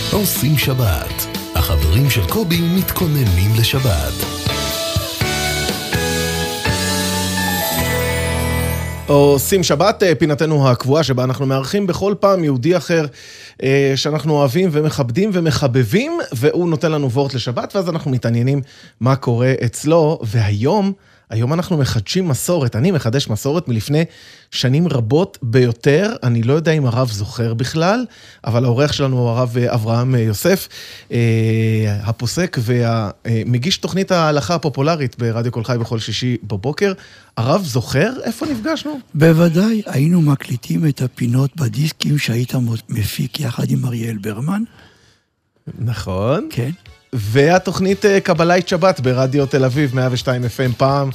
עושים שבת. החברים של קובי מתכוננים לשבת. עושים שבת, פינתנו הקבועה שבה אנחנו מארחים בכל פעם יהודי אחר שאנחנו אוהבים ומכבדים ומחבבים, והוא נותן לנו וורט לשבת, ואז אנחנו מתעניינים מה קורה אצלו. והיום אנחנו מחדשים מסורת, אני מחדש מסורת מלפני שנים רבות ביותר, אני לא יודע אם הרב זוכר בכלל, אבל האורח שלנו הוא הרב אברהם יוסף, הפוסק והמגיש תוכנית ההלכה הפופולרית ברדיו כל חי בכל שישי בבוקר. הרב זוכר איפה נפגשנו? בוודאי, היינו מקליטים את הפינות בדיסקים שהיית מפיק יחד עם אריאל ברמן. נכון. כן. והתוכנית קבלת שבת ברדיו תל אביב, 102 FM פעם,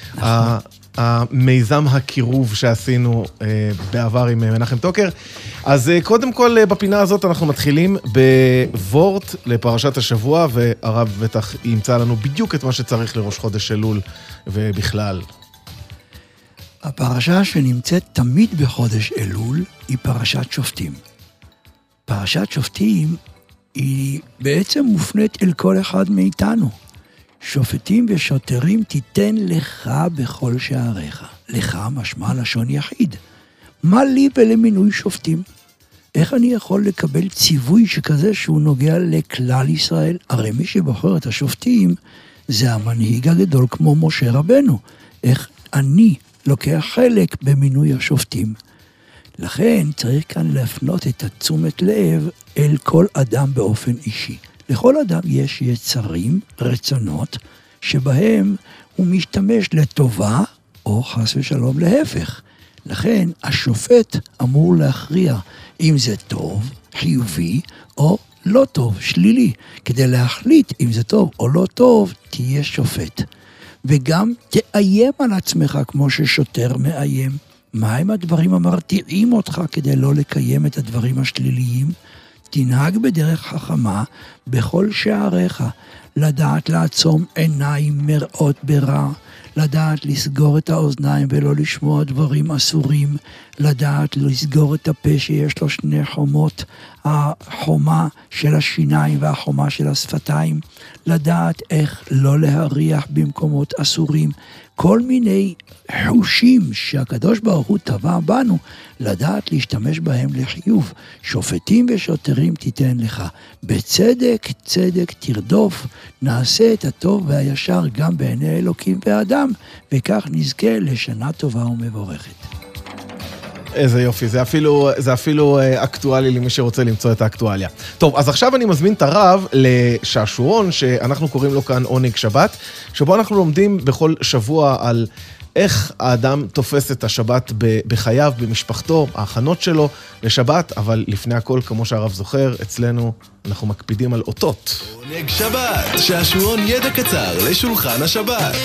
המיזם הקירוב שעשינו בעבר עם מנחם טוקר. אז קודם כל בפינה הזאת אנחנו מתחילים בוורט לפרשת השבוע, והרב בטח ימצא לנו בדיוק את מה שצריך לראש חודש אלול ובכלל. הפרשה שנמצאת תמיד בחודש אלול היא פרשת שופטים. פרשת שופטים היא בעצם מופנית אל כל אחד מאיתנו. שופטים ושוטרים תיתן לך בכל שעריך. לך משמע לשון יחיד. מה לי ולמינוי שופטים? איך אני יכול לקבל ציווי שכזה שהוא נוגע לכלל ישראל? הרי מי שבוחר את השופטים זה המנהיג הגדול כמו משה רבנו. איך אני לוקח חלק במינוי השופטים? לכן צריך כאן להפנות את התשומת לב אל כל אדם באופן אישי. לכל אדם יש יצרים, רצונות, שבהם הוא משתמש לטובה, או חס ושלום להפך. לכן השופט אמור להכריע אם זה טוב, חיובי, או לא טוב, שלילי. כדי להחליט אם זה טוב או לא טוב, תהיה שופט. וגם תאיים על עצמך כמו ששוטר מאיים. מהם הדברים המרתיעים אותך כדי לא לקיים את הדברים השליליים? תנהג בדרך חכמה בכל שעריך, לדעת לעצום עיניים מראות ברע, לדעת לסגור את האוזניים ולא לשמוע דברים אסורים, לדעת לסגור את הפה שיש לו שני חומות, החומה של השיניים והחומה של השפתיים, לדעת איך לא להריח במקומות אסורים, כל מיני חושים שהקדוש ברוך הוא טבע בנו, לדעת להשתמש בהם לחיוב. שופטים ושוטרים תיתן לך. בצדק, צדק תרדוף, נעשה את הטוב והישר גם בעיני אלוקים ואדם, וכך נזכה לשנה טובה ומבורכת. איזה יופי, זה אפילו אקטואלי למי שרוצה למצוא את האקטואליה. טוב, אז עכשיו אני מזמין את הרב לשעשועון, שאנחנו קוראים לו כאן עונג שבת, שבו אנחנו לומדים בכל שבוע על איך האדם תופס את השבת בחייו, במשפחתו, ההכנות שלו לשבת, אבל לפני הכל, כמו שהרב זוכר, אצלנו אנחנו מקפידים על אותות. עונג שבת, שעשועון ידע קצר לשולחן השבת.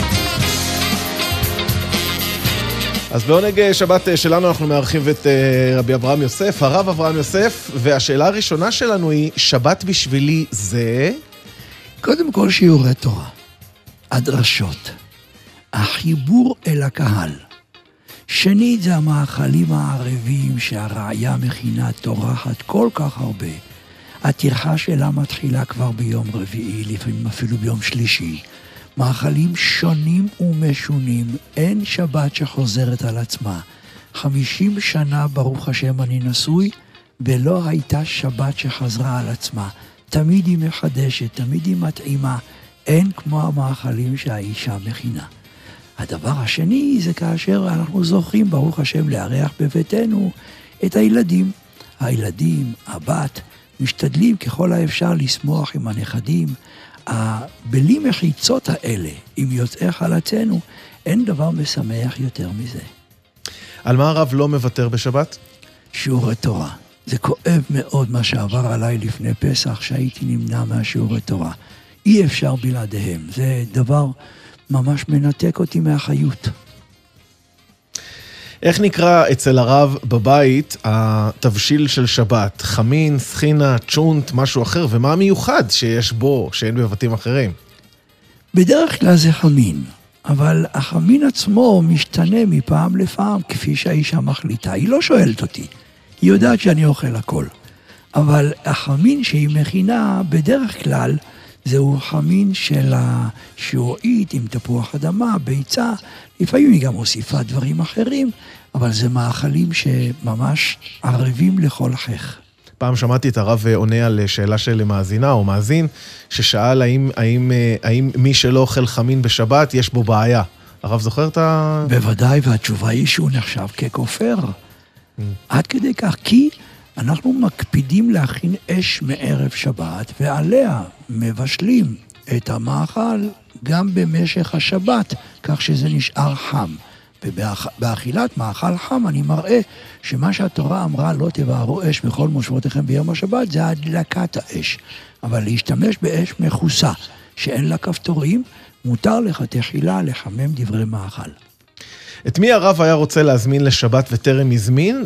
אז בעונג שבת שלנו אנחנו מארחים את רבי אברהם יוסף, הרב אברהם יוסף, והשאלה הראשונה שלנו היא, שבת בשבילי זה? קודם כל שיעורי תורה, הדרשות, החיבור אל הקהל. שנית זה המאכלים הערבים שהרעיה מכינה טורחת כל כך הרבה. הטרחה שלה מתחילה כבר ביום רביעי, לפעמים אפילו ביום שלישי. מאכלים שונים ומשונים, אין שבת שחוזרת על עצמה. 50 שנה ברוך השם אני נשוי, ולא הייתה שבת שחזרה על עצמה. תמיד היא מחדשת, תמיד היא מתאימה, אין כמו המאכלים שהאישה מכינה. הדבר השני זה כאשר אנחנו זוכים ברוך השם לארח בביתנו את הילדים. הילדים, הבת, משתדלים ככל האפשר לשמוח עם הנכדים, בלי מחיצות האלה, עם יוצאי חלצנו, אין דבר משמח יותר מזה. על מה הרב לא מוותר בשבת? שיעורי תורה. זה כואב מאוד מה שעבר עליי לפני פסח, שהייתי נמנע מהשיעורי תורה. אי אפשר בלעדיהם. זה דבר ממש מנתק אותי מהחיות. איך נקרא אצל הרב בבית התבשיל של שבת? חמין, סחינה, צ'ונט, משהו אחר? ומה המיוחד שיש בו, שאין בבתים אחרים? בדרך כלל זה חמין, אבל החמין עצמו משתנה מפעם לפעם, כפי שהאישה מחליטה. היא לא שואלת אותי, היא יודעת שאני אוכל הכל. אבל החמין שהיא מכינה בדרך כלל, זהו חמין של השעועית עם תפוח אדמה, ביצה, לפעמים היא גם מוסיפה דברים אחרים, אבל זה מאכלים שממש ערבים לכל חך. פעם שמעתי את הרב עונה על שאלה של מאזינה או מאזין, ששאל האם מי שלא אוכל חמין בשבת יש בו בעיה. הרב זוכר את ה... בוודאי, והתשובה היא שהוא נחשב ככופר. עד כדי כך, כי אנחנו מקפידים להכין אש מערב שבת, ועליה מבשלים את המאכל גם במשך השבת, כך שזה נשאר חם. ובאכילת מאכל חם אני מראה שמה שהתורה אמרה לא תבערו אש בכל מושבותיכם ביום השבת, זה הדלקת האש. אבל להשתמש באש מכוסה, שאין לה כפתורים, מותר לך תחילה לחמם דברי מאכל. את מי הרב היה רוצה להזמין לשבת וטרם הזמין,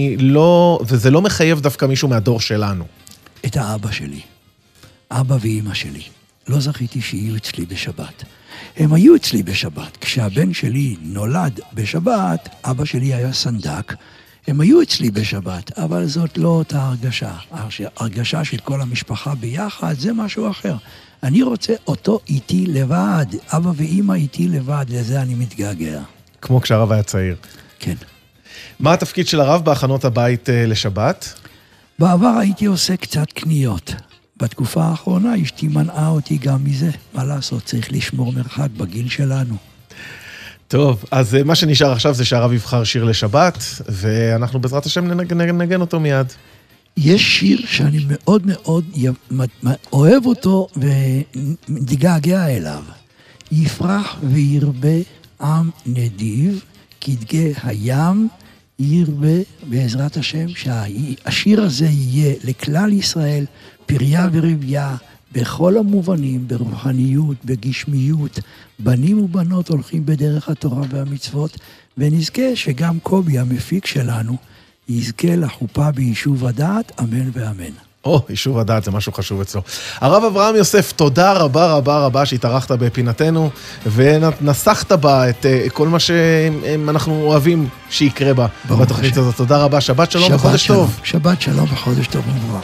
וזה לא מחייב דווקא מישהו מהדור שלנו? את האבא שלי, אבא ואמא שלי. לא זכיתי שיהיו אצלי בשבת. הם היו אצלי בשבת. כשהבן שלי נולד בשבת, אבא שלי היה סנדק, הם היו אצלי בשבת, אבל זאת לא אותה הרגשה. הרגשה של כל המשפחה ביחד זה משהו אחר. אני רוצה אותו איתי לבד, אבא ואמא איתי לבד, לזה אני מתגעגע. כמו כשהרב היה צעיר. כן. מה התפקיד של הרב בהכנות הבית לשבת? בעבר הייתי עושה קצת קניות. בתקופה האחרונה אשתי מנעה אותי גם מזה. מה לעשות? צריך לשמור מרחק בגיל שלנו. טוב, אז מה שנשאר עכשיו זה שהרב יבחר שיר לשבת, ואנחנו בעזרת השם נגן אותו מיד. יש שיר שאני מאוד מאוד אוהב אותו ומתגעגע אליו. יפרח וירבה עם נדיב, כדגי הים ירבה, בעזרת השם, שהשיר הזה יהיה לכלל ישראל פריה ורבייה, בכל המובנים, ברוחניות, בגשמיות, בנים ובנות הולכים בדרך התורה והמצוות, ונזכה שגם קובי המפיק שלנו יזכה לחופה ביישוב הדעת, אמן ואמן. יישוב הדעת זה משהו חשוב אצלו. הרב אברהם יוסף, תודה רבה רבה רבה שהתארחת בפינתנו, ונסחת בה את כל מה שאנחנו אוהבים שיקרה בה בתוכנית הזאת. תודה רבה, שבת שלום וחודש טוב. שבת שלום וחודש טוב ומבורך.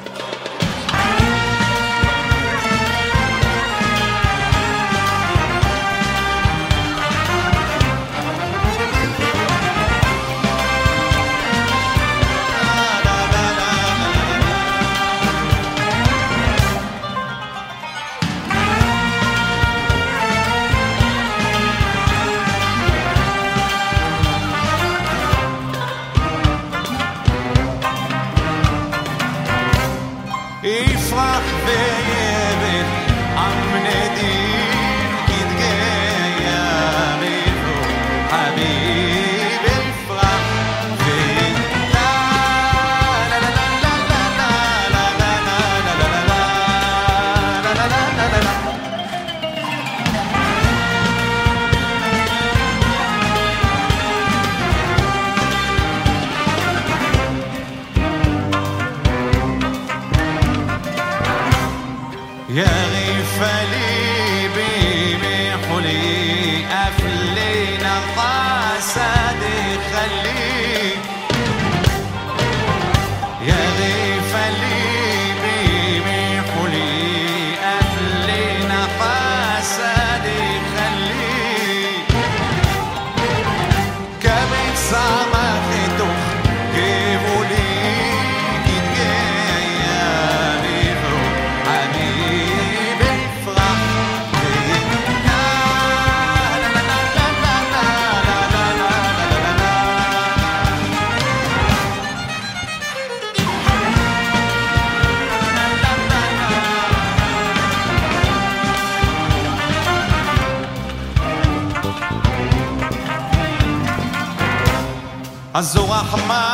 אז זו רחמה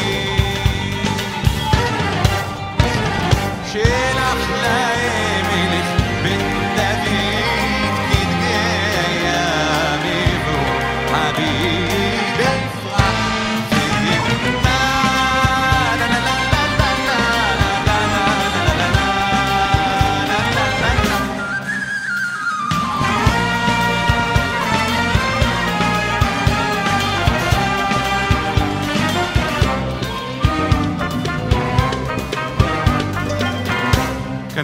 שלח להם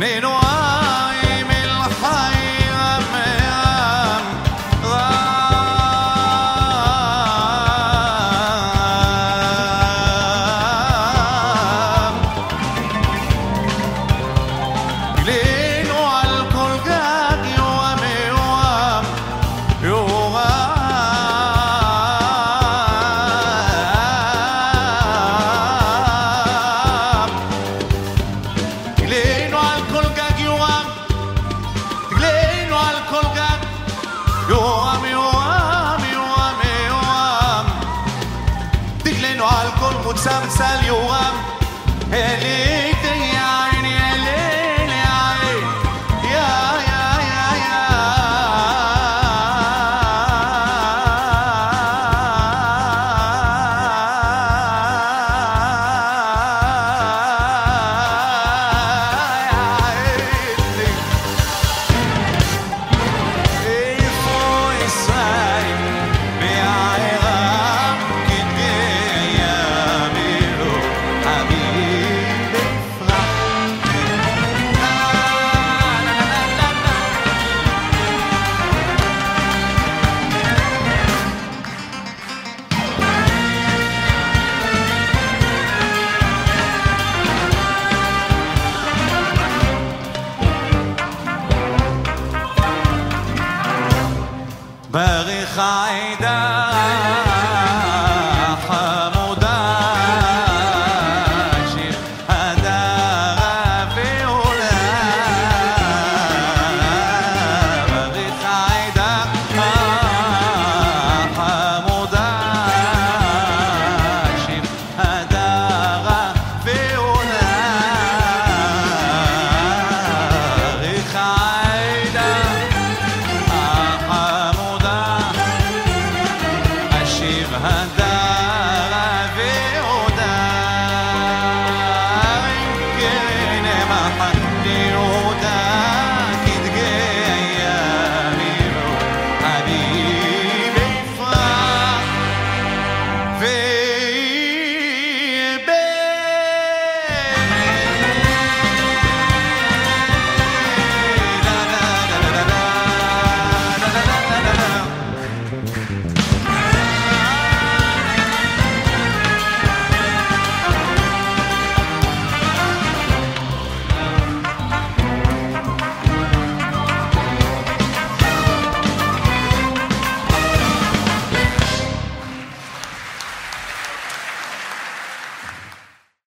behind